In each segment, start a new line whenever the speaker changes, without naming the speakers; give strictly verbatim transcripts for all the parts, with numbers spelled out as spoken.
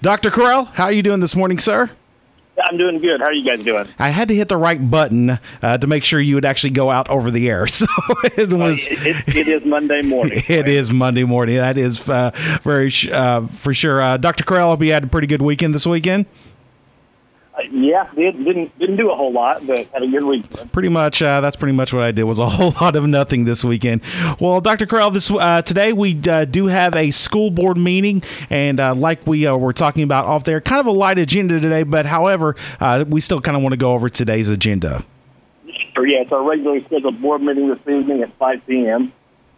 Doctor Correll, how are you doing this morning, sir?
I'm doing good. How are you guys doing?
I had to hit the right button uh, to make sure you would actually go out over the air. So it was.
Uh, it, it, it is Monday morning.
It right? is Monday morning. That is uh, very uh, for sure. Uh, Doctor Correll, hope you had a pretty good weekend this weekend.
Uh, yeah, did, didn't didn't do a whole lot, but had a good weekend.
Pretty much, uh, that's pretty much what I did. Was a whole lot of nothing this weekend. Well, Doctor Correll, this uh, today we uh, do have a school board meeting, and uh, like we uh, were talking about off there, kind of a light agenda today. But however, uh, we still kind of want to go over today's agenda.
Sure, yeah, it's our regularly scheduled board meeting this evening at five p.m.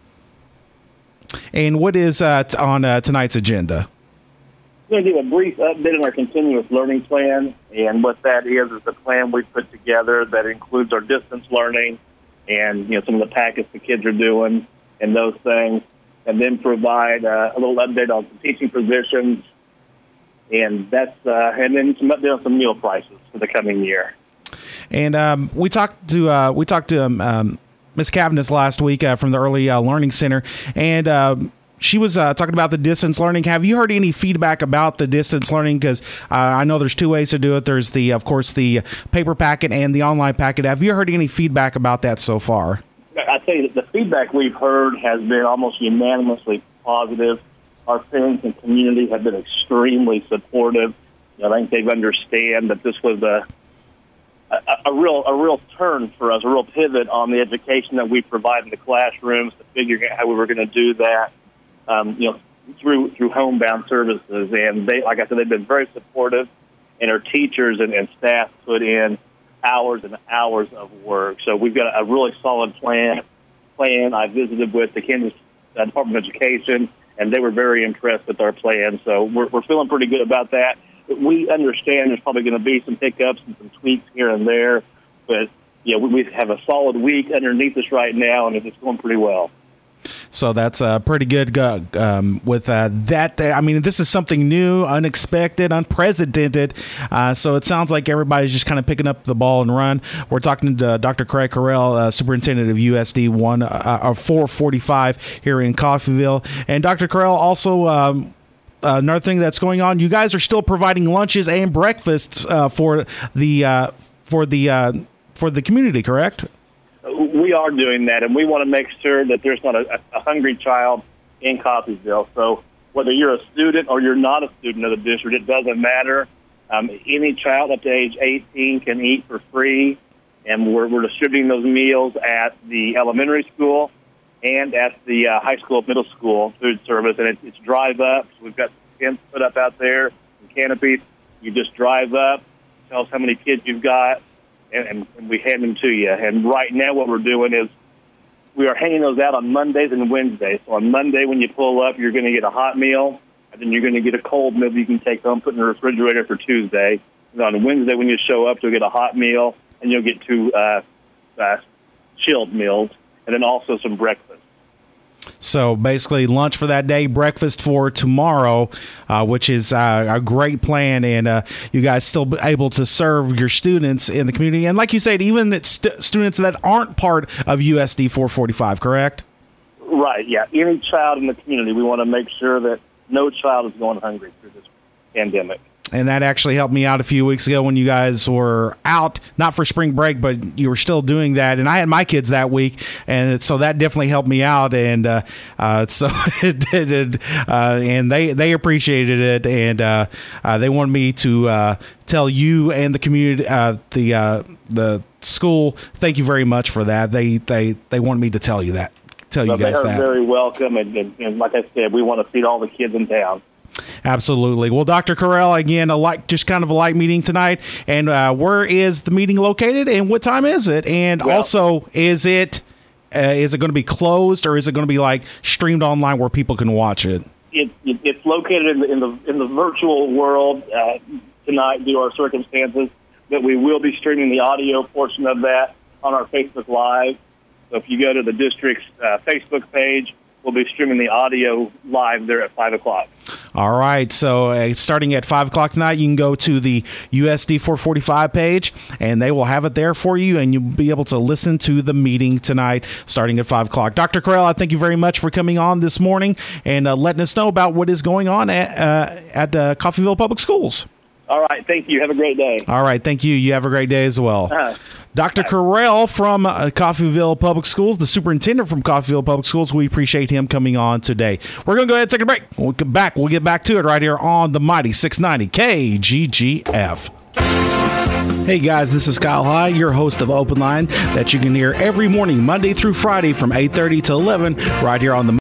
And what is uh, t- on uh, tonight's agenda?
We're going to give a brief update on our continuous learning plan, and what that is is the plan we put together that includes our distance learning and, you know, some of the packets the kids are doing and those things, and then provide uh, a little update on some teaching positions, and that's uh, and then some update on some meal prices for the coming year.
And um, we talked to uh, we talked to um, um, Miz Cavanis last week uh, from the Early uh, Learning Center, and. Uh, She was uh, talking about the distance learning. Have you heard any feedback about the distance learning? Because uh, I know there's two ways to do it. There's the, of course, the paper packet and the online packet. Have you heard any feedback about that so far?
I tell you, the feedback we've heard has been almost unanimously positive. Our parents and community have been extremely supportive. I think they understand that this was a, a a real a real turn for us, a real pivot on the education that we provide in the classrooms, to figuring out how we were going to do that. Um, you know, through through homebound services, and they, like I said, they've been very supportive, and our teachers and, and staff put in hours and hours of work. So we've got a really solid plan. Plan I visited with the Kansas uh, Department of Education, and they were very impressed with our plan. So we're we're feeling pretty good about that. But we understand there's probably going to be some hiccups and some tweaks here and there, but yeah, we, we have a solid week underneath us right now, and it's going pretty well.
So that's uh, pretty good uh, um, with uh, that. I mean, this is something new, unexpected, unprecedented. Uh, so it sounds like everybody's just kind of picking up the ball and run. We're talking to Doctor Craig Correll, uh, Superintendent of U S D one uh, four forty-five here in Coffeyville. And Doctor Correll, also um, another thing that's going on, you guys are still providing lunches and breakfasts uh, for the uh, for the uh, for the community, correct?
We are doing that, and we want to make sure that there's not a, a hungry child in Coffeyville. So whether you're a student or you're not a student of the district, it doesn't matter. Um, any child up to age eighteen can eat for free, and we're, we're distributing those meals at the elementary school and at the uh, high school, middle school food service, and it, it's drive up. So we've got some tents put up out there, some canopies. You just drive up, tell us how many kids you've got, And, and we hand them to you. And right now what we're doing is we are handing those out on Mondays and Wednesdays. So on Monday when you pull up, you're going to get a hot meal, and then you're going to get a cold meal you can take home, put in the refrigerator for Tuesday. And on Wednesday when you show up, you'll get a hot meal, and you'll get two uh, uh, chilled meals, and then also some breakfast.
So basically lunch for that day, breakfast for tomorrow, uh, which is uh, a great plan. And uh, you guys still be able to serve your students in the community. And like you said, even it's st- students that aren't part of U S D four forty-five, correct?
Right, yeah. Any child in the community, we want to make sure that no child is going hungry through this pandemic.
And that actually helped me out a few weeks ago when you guys were out, not for spring break, but you were still doing that. And I had my kids that week, and so that definitely helped me out. And uh, uh, so it did, uh, and they they appreciated it, and uh, uh, they wanted me to uh, tell you and the community, uh, the uh, the school, thank you very much for that. They they they wanted me to tell you that, tell you
well,
guys
they are
that.
Very welcome, and, and, and like I said, we want to feed all the kids in town.
Absolutely. Well, Doctor Correll, again, a light, just kind of a light meeting tonight. And uh, where is the meeting located, and what time is it? And well, also, is it uh, is it going to be closed, or is it going to be like streamed online where people can watch it?
It, it it's located in the in the in the virtual world uh, tonight due to our circumstances, but we will be streaming the audio portion of that on our Facebook Live. So if you go to the district's uh, Facebook page, we'll be streaming the audio live there at five o'clock.
All right. So uh, starting at five o'clock tonight, you can go to the U S D four forty-five page, and they will have it there for you, and you'll be able to listen to the meeting tonight starting at five o'clock. Doctor Correll, I thank you very much for coming on this morning and uh, letting us know about what is going on at, uh, at uh, Coffeyville Public Schools.
All right. Thank you. Have a great day.
All right. Thank you. You have a great day as well.
Uh-huh.
Doctor Correll from uh, Coffeyville Public Schools, the superintendent from Coffeyville Public Schools. We appreciate him coming on today. We're going to go ahead and take a break. We'll get back. We'll get back to it right here on the mighty six ninety K G G F. Hey guys, this is Kyle High, your host of Open Line, that you can hear every morning, Monday through Friday from eight thirty to eleven, right here on the